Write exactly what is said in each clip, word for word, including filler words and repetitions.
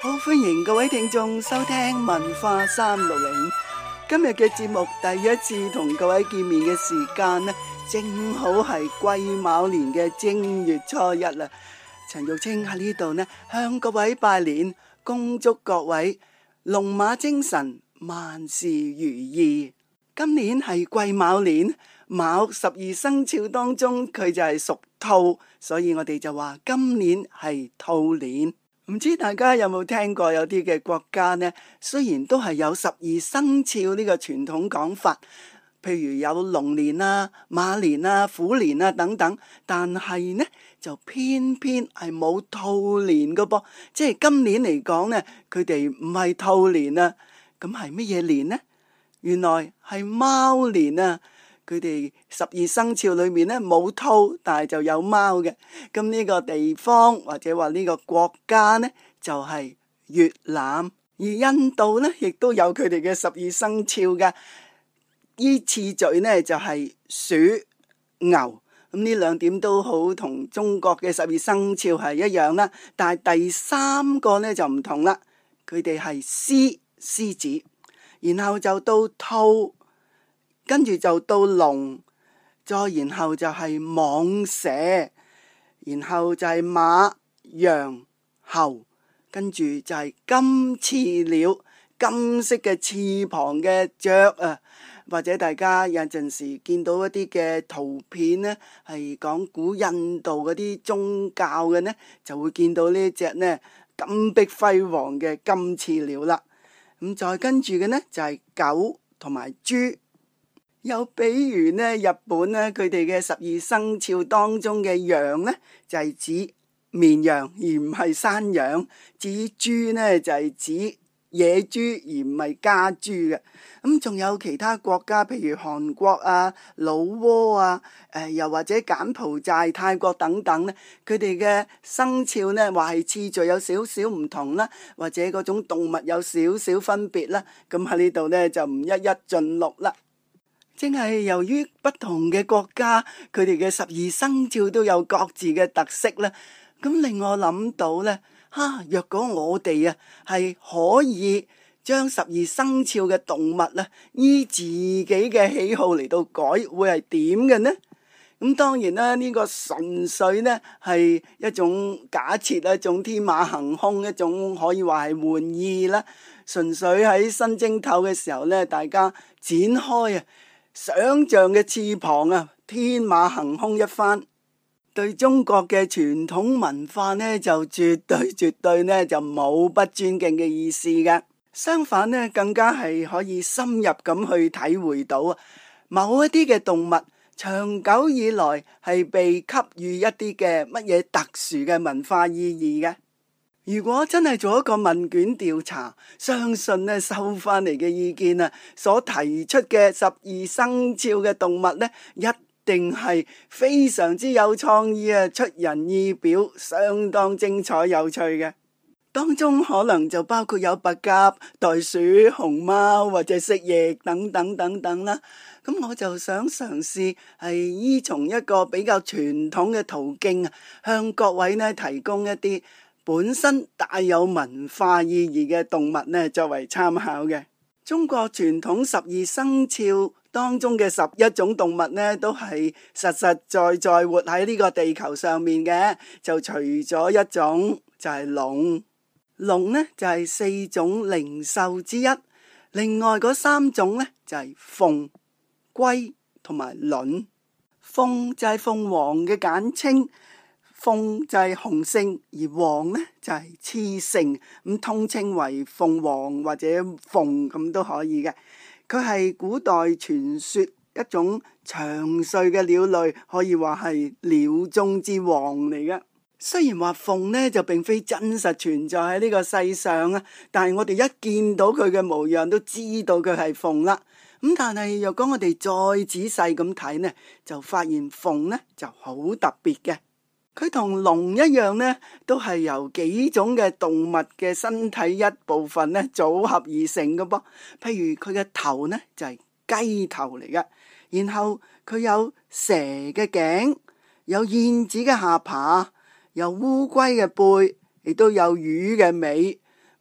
好歡迎各位聽眾收聽文化三六零。今日嘅節目第一次同各位見面嘅時間呢，正好係癸卯年嘅正月初一啦。陳玉清喺呢度呢，向各位拜年，恭祝各位龍馬精神，萬事如意。今年係癸卯年，卯十二生肖當中佢就係屬兔，所以我哋就話今年係兔年。唔知大家有冇聽過有啲嘅國家呢，雖然都係有十二生肖呢個傳統講法，譬如有龍年啊、馬年啊、虎年啊等等，但係呢就偏偏係冇兔年㗎噃，即係今年嚟講呢，佢哋唔係兔年啊，咁係乜嘢年呢？原來係貓年啊！佢哋十二生肖裏面咧冇兔，但係就有貓嘅。咁呢個地方或者話呢個國家呢，就係越南，而印度呢，亦都有佢哋嘅十二生肖嘅。依次序呢，就係鼠、牛。咁呢兩點都好同中國嘅十二生肖係一樣啦。但係第三個呢，就唔同啦，佢哋係獅、獅子，然後就到兔。跟住就到龍，再然後就係蟒蛇，然後就係馬、羊、猴，跟住就係金翅鳥，金色嘅翅膀嘅雀啊，或者大家有陣時見到一啲嘅圖片呢，係講古印度嗰啲宗教嘅呢，就會見到呢隻呢金碧輝煌嘅金翅鳥啦。咁再跟住嘅呢，就係狗同埋豬。有比如呢，日本呢，佢哋嘅十二生肖當中嘅羊呢，就係指綿羊而唔係山羊；至於豬呢，就係指野豬而唔係家豬嘅。咁仲有其他國家，譬如韓國啊、老撾啊，誒又或者柬埔寨、泰國等等呢，佢哋嘅生肖呢，話係次序有少少唔同啦，或者嗰種動物有少少分別啦。咁喺呢度呢，就唔一一盡錄啦。正係由於不同嘅國家，佢哋嘅十二生肖都有各自嘅特色咧，咁令我諗到咧，哈！若果我哋啊係可以將十二生肖嘅動物咧，依自己嘅喜好嚟到改，會係點嘅呢？咁當然啦，呢個純粹呢係一種假設，一種天馬行空，一種可以話係玩意啦。純粹喺新正頭嘅時候咧，大家展開啊！想象嘅翅膀啊，天馬行空一番，對中國嘅傳統文化呢，就絕對絕對呢就冇不尊敬嘅意思嘅。相反呢，更加係可以深入咁去體會到啊，某一啲嘅動物長久以來係被給予一啲嘅乜嘢特殊嘅文化意義嘅。如果真係做一個問卷調查，相信呢收翻嚟嘅意見啊，所提出嘅十二生肖嘅動物呢，一定係非常之有創意啊，出人意表，相當精彩有趣嘅。當中可能就包括有白鴿、袋鼠、熊貓或者蜥蜴等等等等啦。咁我就想嘗試係依從一個比較傳統嘅途徑啊，向各位呢提供一啲本身帶有文化意義嘅動物呢，作為參考嘅。中國傳統十二生肖當中嘅十一種動物呢，都係實實在在活喺呢個地球上面嘅，就除咗一種就係龍。龍呢就係四種靈獸之一，另外嗰三種呢就係鳳、龜同埋麟。鳳就係鳳凰嘅簡稱。鳳就係雄性，而凰呢就係雌性，咁通稱為鳳凰或者鳳咁都可以嘅。佢係古代傳說一種長睡嘅鳥類，可以話係鳥中之王嚟嘅。雖然話鳳呢就並非真實存在喺呢個世上啊，但係我哋一見到佢嘅模樣都知道佢係鳳啦。咁但係若果我哋再仔細咁睇呢，就發現鳳呢就好特別嘅。佢同龍一樣呢，都係由幾種嘅動物嘅身體一部分呢組合而成嘅噃。譬如佢嘅頭呢就係雞頭嚟嘅，然後佢有蛇嘅頸，有燕子嘅下巴，有烏龜嘅背，亦都有魚嘅尾。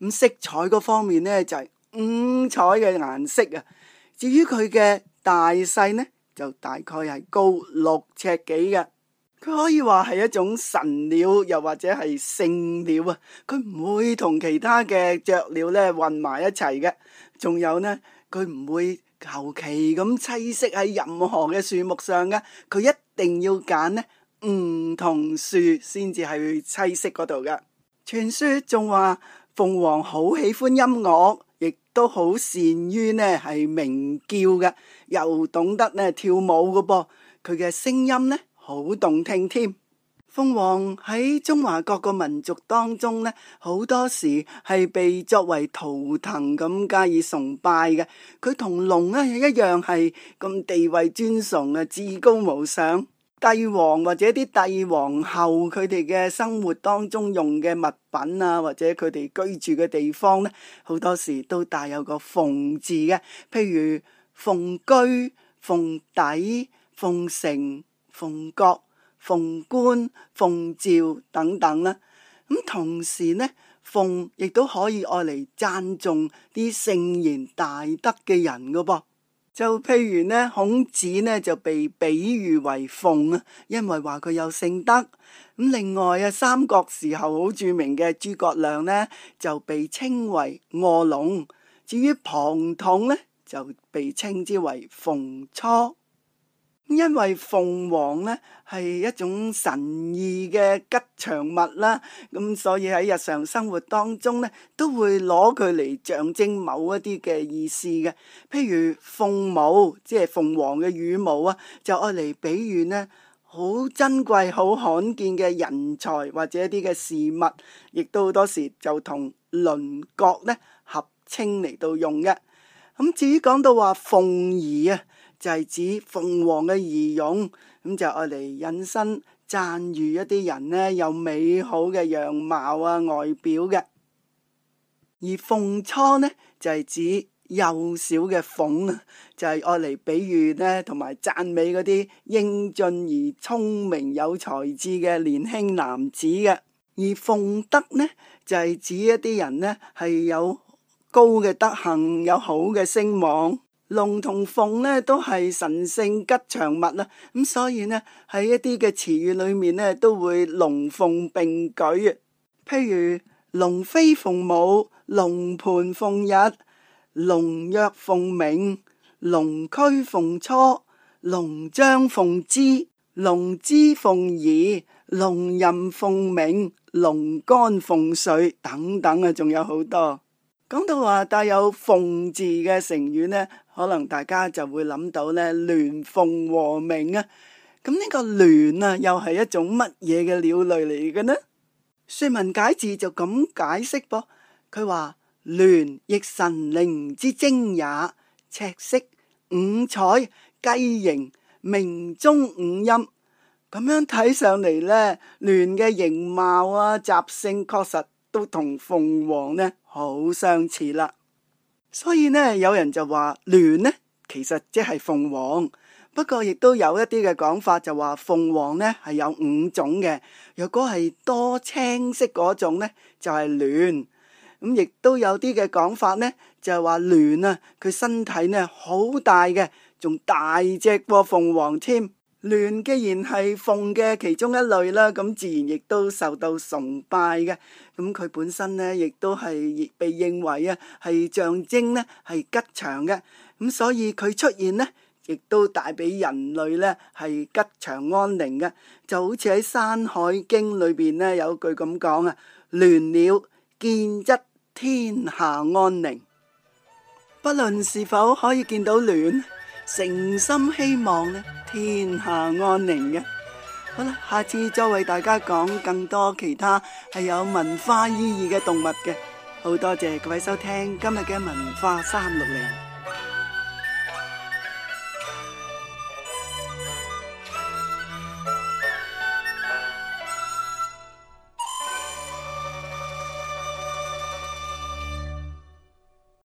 咁色彩嗰方面呢，就係五彩嘅顏色啊。至於佢嘅大細呢，就大概係高六尺幾嘅。佢可以話係一種神鳥，又或者係聖鳥啊。佢唔會同其他嘅雀鳥呢混埋一齊嘅。仲有呢，佢唔會求其咁棲息喺任何嘅樹木上嘅。佢一定要揀呢梧桐樹先至係去棲息嗰度嘅。傳說仲話鳳凰好喜歡音樂，亦都好善於呢係鳴叫嘅，又懂得呢跳舞嘅噃。佢嘅聲音呢好動聽添。鳳凰喺中華各個民族當中呢，好多時係被作為圖騰咁加以崇拜嘅。佢同龍呢一樣係咁地位尊崇啊，至高無上。帝王或者啲帝皇后佢哋嘅生活當中用嘅物品啊，或者佢哋居住嘅地方呢，好多時都帶有個鳳字嘅，譬如鳳居、鳳邸、鳳城、鳳閣、鳳冠、鳳照等等啦。咁同時呢，鳳亦都可以愛嚟讚頌啲聖賢大德嘅人噶噃。就譬如呢，孔子呢就被比喻為鳳啊，因為話佢有聖德。咁另外啊，三國時候好著名嘅諸葛亮呢就被稱為臥龍。至於龐統呢就被稱之為鳳雛。因為鳳凰呢係一種神異嘅吉祥物啦，咁所以喺日常生活當中呢都會攞佢嚟象徵某一啲嘅意思嘅。譬如鳳毛，即係鳳凰嘅羽毛啊，就愛嚟比喻呢好珍貴、好罕見嘅人才或者一啲嘅事物，亦都好多時就同麟角呢合稱嚟到用嘅。咁至於講到話鳳儀啊，就係指鳳凰嘅儀容，咁就愛嚟引申讚譽一啲人呢有美好嘅樣貌啊外表嘅。而鳳雛呢就係指幼小嘅鳳啊，就係愛嚟比喻呢同埋讚美嗰啲英俊而聰明有才智嘅年輕男子嘅。而鳳德呢就係指一啲人呢係有高嘅德行，有好嘅聲望。龍同鳳呢都係神聖吉祥物啦，咁所以呢喺一啲嘅詞語裏面呢都會龍鳳並舉。譬如龍飛鳳舞、龍盤鳳日、龍躍鳳鳴、龍駒鳳初、龍將鳳姿、龍姿鳳儀、龍吟鳳鳴、龍肝鳳髓等等啊，仲有好多。講到話帶有鳳字嘅成語呢，可能大家就會諗到呢鸞鳳和鳴啊。咁呢個鸞啊，又係一種乜嘢嘅鳥類嚟嘅呢？說文解字就咁解釋噃，佢話鸞亦神靈之精也，赤色五彩，雞形，鳴中五音。咁樣睇上嚟呢，鸞嘅形貌啊、習性確實都同鳳凰呢好相似啦。所以呢，有人就話鸞呢其實即係鳳凰。不過亦都有一啲嘅講法，就話鳳凰呢係有五種嘅。若果係多青色嗰種呢，就係鸞。咁亦都有啲嘅講法呢，就係話鸞啊，佢身體呢好大嘅，仲大隻過鳳凰添。鸞既然係鳳嘅其中一類啦，咁自然亦都受到崇拜嘅。咁佢本身呢，亦都係被認為啊係象徵呢係吉祥嘅。咁所以佢出現呢，亦都帶俾人類呢係吉祥安寧嘅。就好似喺《山海經》裏邊呢有句咁講啊：鸞鳥見則天下安寧。不論是否可以見到鸞，誠心希望呢天下安寧嘅。好啦，下次再為大家講更多其他係有文化意義嘅動物嘅。好多謝各位收聽今日嘅文化三六零。